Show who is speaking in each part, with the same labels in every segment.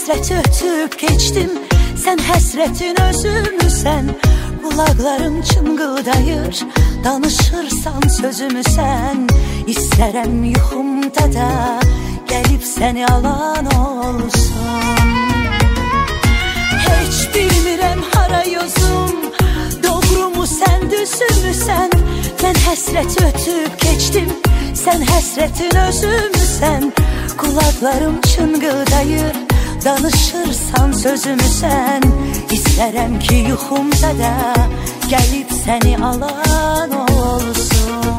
Speaker 1: həsrət ötüb keçdim. Sən həsrətin özümüsən. Qulaqlarım çınqıldayır, danışırsan sözümü sən. İstərəm yuxumda da gəlib səni alan olsun. Heç bilmirəm hara yozum, doğrumu sən, düzümü sən. Mən həsrət ötüb keçdim, sən həsrətin özümüsən. Qulaqlarım çınqıldayır, danışırsan sözümü sən. İstərəm ki yuxumda da gəlib səni alan olsun.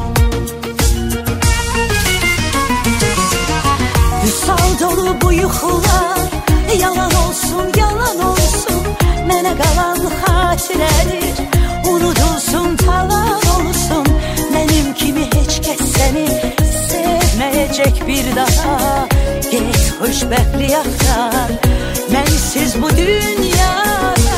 Speaker 1: Vüsal dolu bu yuxular yalan olsun, yalan olsun. Mənə qalan xatirədir unudulsun, talan olsun. Mənim kimi heç kəs səni sevməyəcək bir daha. Get xoşbəxtlik axtar mənsiz bu dünyada.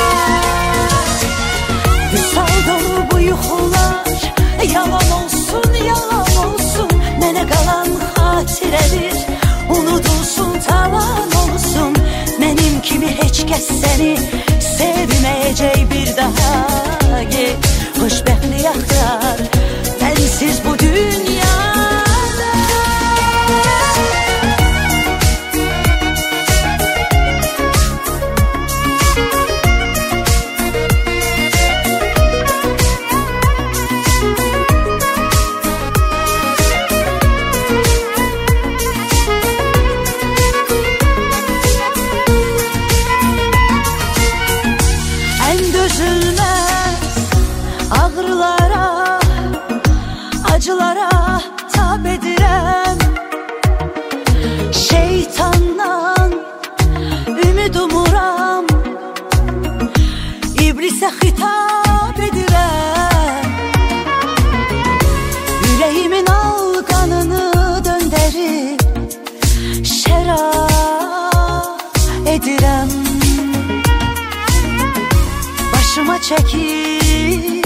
Speaker 1: Vüsal dolu bu yuxular yalan olsun, yalan olsun. Mənə qalan xatirədir unudulsun, talan olsun. Mənim kimi heç kəs səni sevməyəcək bir daha. Get xoşbəxtlik axtar mənsiz bu dünyada. Acılara tab edirəm, şeytandan ümid umuram. İblisə xitab edirəm, ürəyimin alqanını döndərib şərab edirəm. Başıma çəkib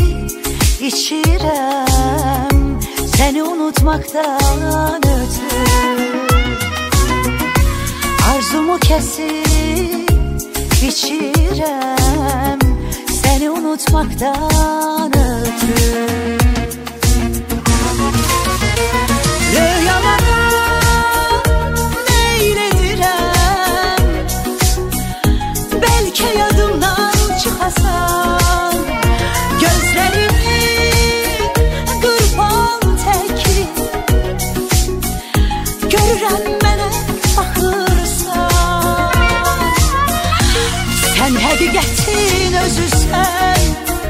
Speaker 1: içirəm səni unutmaktan ötürü. Arzumu kesip içirəm səni unutmaktan ötürü. Rüyalara meyledirəm, belki yadımdan çıkasan. Gözlerimi qırpan görürəm mənə baxırsan. Sən həqiqətin özüsən,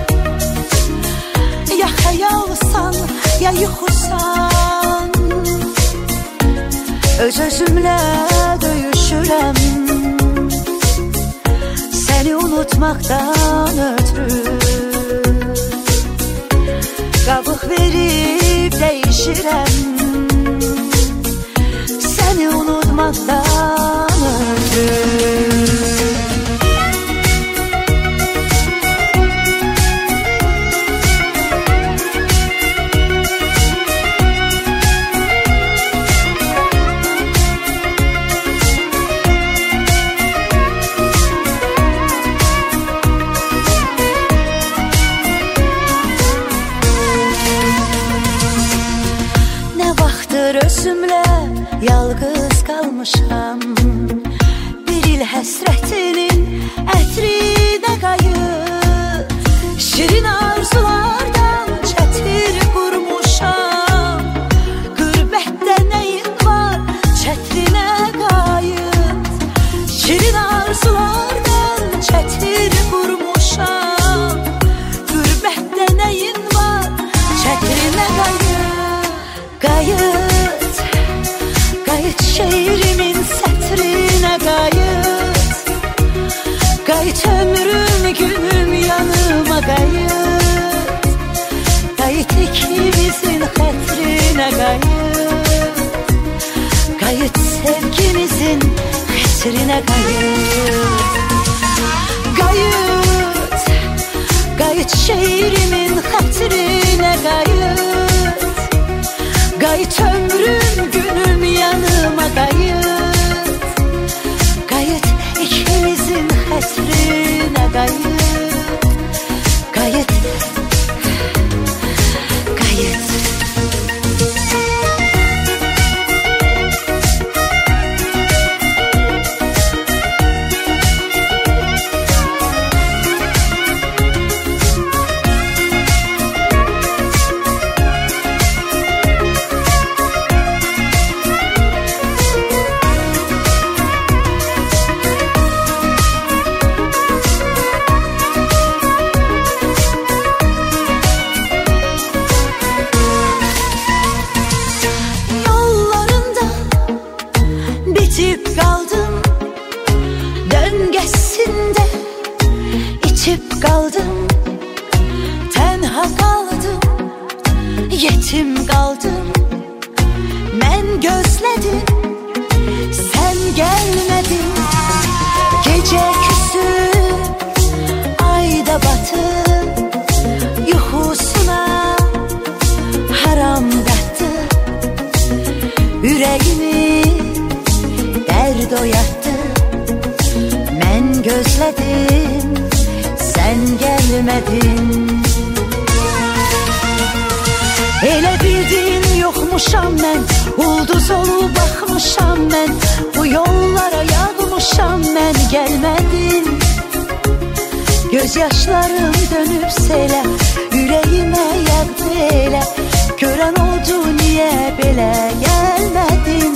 Speaker 1: ya xəyalsan, ya yuxusan. Öz-özümlə döyüşürəm səni unutmaktan ötürü. Qabıq verib dəyişirəm səni unutmaktan ötürü. Özümlə yalqız qalmışam, bir il həsrətinin ətrinə qayıt. Şirin arzulardan çətir qurmuşam, qürbətdə nəyin var çətrinə qayıt. Şirin arzulardan çətir qurmuşam, qürbətdə nəyin var çətrinə qayıt. Qayıt, qayıt şeirimin sətrinə qayıt. Qayıt ömrüm, günüm yanıma qayıt. Qayıt ikimizin xətrinə qayıt. Qayıt sevgimizin xətrinə qayıt. Qayıt, qayıt şeirimin xətrinə qayıt. Qayıt ömrüm, günüm yanıma qayıt. Qayıt qayıt, qayıt, qayıt. Bitip kaldım, döngesinde içip kaldım, tenha kaldım, yetim kaldım. Ben gözledim, sen gelmedin. Gece küsüp, ayda batıp, yuhusuna haram kattı. Yüreğimi derd oyattı. Ben gözledim, sen gelmedin. Elə bildin yokmuşam mən, ulduz olup bakmışam mən. Bu yollara yağmışam mən, gelmedin. Gözyaşlarım dönüp selə, yüreğime yağdı elə. Gören oldu niye belə gelmedin?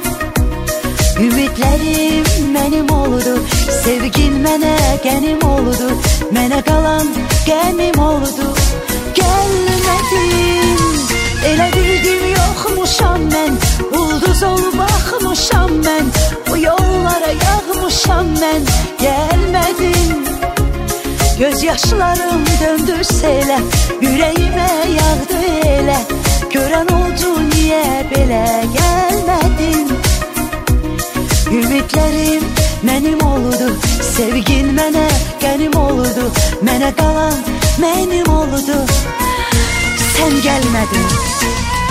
Speaker 1: Ümitlerim benim oldu, sevgin mənə qənim oldu. Mənə qalan qəmim oldu, gəlmədin. Elə bildim yoxmuşam mən, ulduz olub baxmışam mən. Bu yollara yağmışam mən, gəlmədin. Gözyaşlarım döndü selə, yüreğime yağdı elə. Görən oldu niyə belə gəlmədin? Ümitlerim benim oldu, sevgin mənə qənim oldu. Mənə qalan mənim oldu, sen gelmedin.